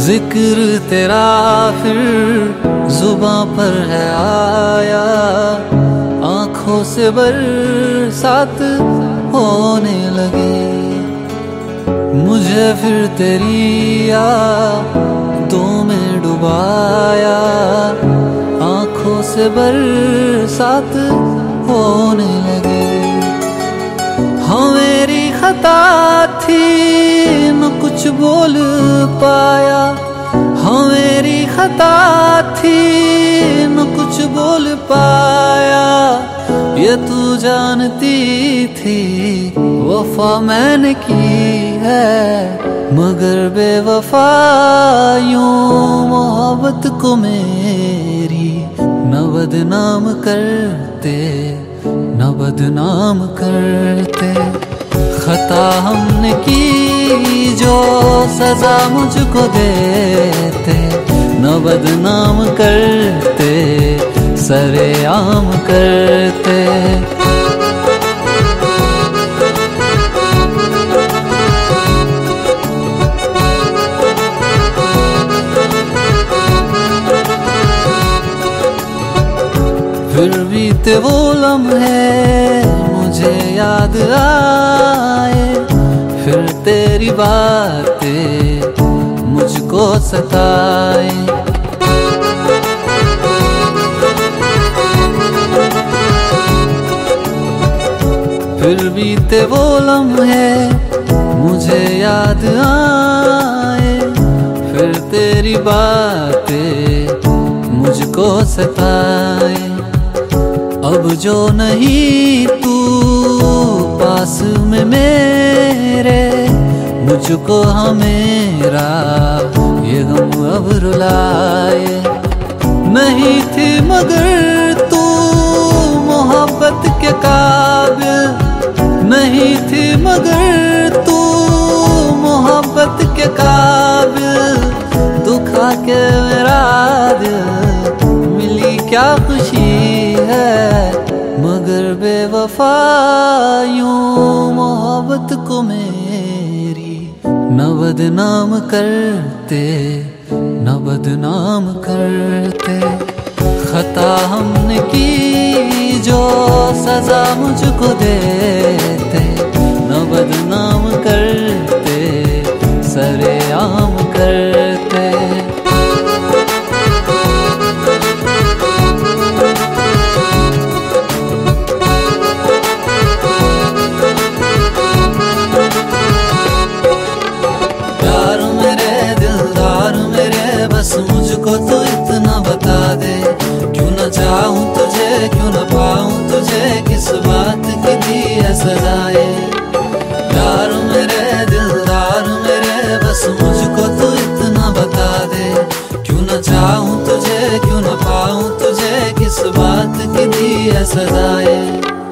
जिक्र तेरा फिर जुबां पर है आया, आंखों से बरसात होने लगी। मुझे फिर तेरी यादों में डुबाया, आंखों से बरसात होने लगी। हाँ मेरी खता थी न कुछ बोल पाया, हाँ मेरी खता थी न कुछ बोल पाया। ये तू जानती थी वफा मैंने की है, मगर बेवफा यूं मोहब्बत को मेरी न बदनाम करते न बदनाम करते। खता हमने की जो सजा मुझको देते, न बदनाम करते सरेआम करते। फिर बीते वो लम्हे मुझे याद आए, फिर तेरी बातें मुझको सताए। फिर बीते वो लम्हे मुझे याद आए, फिर तेरी बातें मुझको सताए। अब जो नहीं तू पास में मेरे, मुझको हमेरा ये गम अब रुलाए। नहीं थी मगर तू मोहब्बत के काबिल, नहीं थी मगर तू मोहब्बत के काबिल। दुखा के मेरा दिल मिली क्या खुशी है, मगर बेवफा यूं मोहब्बत को मेरी न बदनाम करते न बदनाम करते। खता हमने की जो सजा मुझको देते, न बदनाम करते सरेआम करते। बस मुझको तो इतना बता दे, क्यों न चाहूं तुझे, क्यों न पाऊं तुझे, किस बात की दी है सजाए। यार मेरे दिलदार मेरे, बस मुझको तो इतना बता दे, क्यों न चाहूं तुझे, क्यों न पाऊं तुझे, किस बात की दी है सजाए।